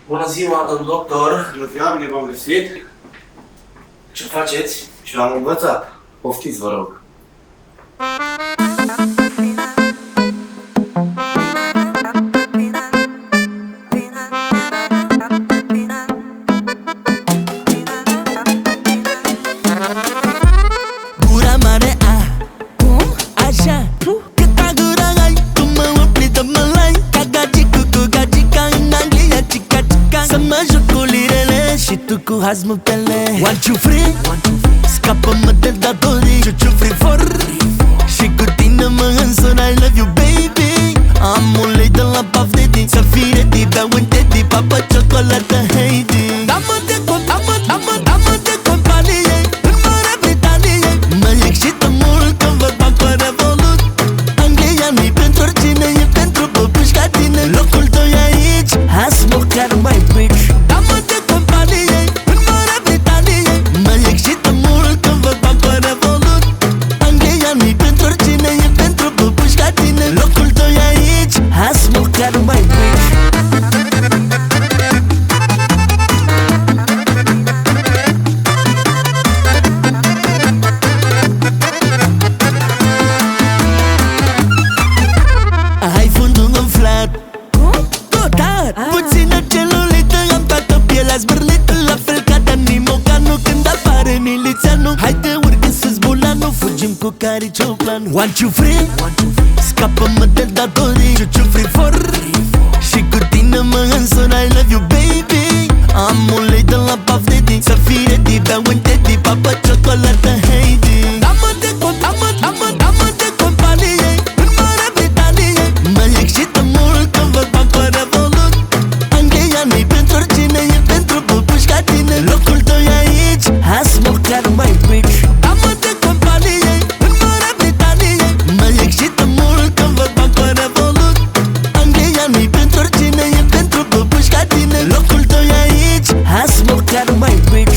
Bună ziua, domn doctor! Bună ziua, bine v-am găsit. Ce faceți? Și l-am învățat. Poftiți, vă rog. Gura mare a, cum? Așa, câta gura ai, tu mă umpli de mălai. Ca gagicu cu gagica în Anglia, cica cica. Să mă joc cu lirele și tu cu hazmutele. One, two, free, scapă-mă de datorii. Ciu-ciu, free for, și cu tine mă însor. I love you, baby. Am un lei de la Puff Daddy. Să fii ready, beau un teddy. Papa, ciocolată, Heidi. Da-mă de cont, da-mă de companie. În Marea Britanie mă excită mult când văd bani pe Revolut. Anglia nu-i pentru oricine, e pentru băbuși ca tine. Locul tău e aici, I smoke out my bitch. Da-mă de companie, în Marea Britanie mă excită mult când văd bani pe Revolut. Anglia nu-i pentru oricine, e pentru băbuși ca tine. Locul tău e aici, I smoke out my bitch. Ai fundul umflat. Cum? Total! Puțină celulită, am toată pielea zbârlită. La fel ca Dani Mocanu când apare milițianul. Haide urcă sus bulanul, fugim cu caricioplan. One, two, free, scapă-mă de datorii. Ciu-ciu, free for, și cu tine mă însor. I love you, baby. Am un lei de la Puff Daddy. Să fii ready, beau un teddy. Papa, ciocolată, Heidi. Da-mă de cont, da-mă de companie. În Marea Britanie mă excită mult când văd bani pe Revolut. Anglia nu-i pentru oricine, e pentru băbuși ca tine. Locul tău e aici, I smoke out my bitch. Da-mă de companie, în Marea Britanie mă excită mult când văd bani pe Revolut. Anglia nu-i pentru oricine, e pentru băbuși ca tine. Locul tău e aici, I smoke out my bitch.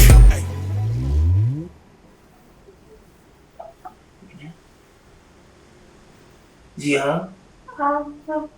Ziua? Am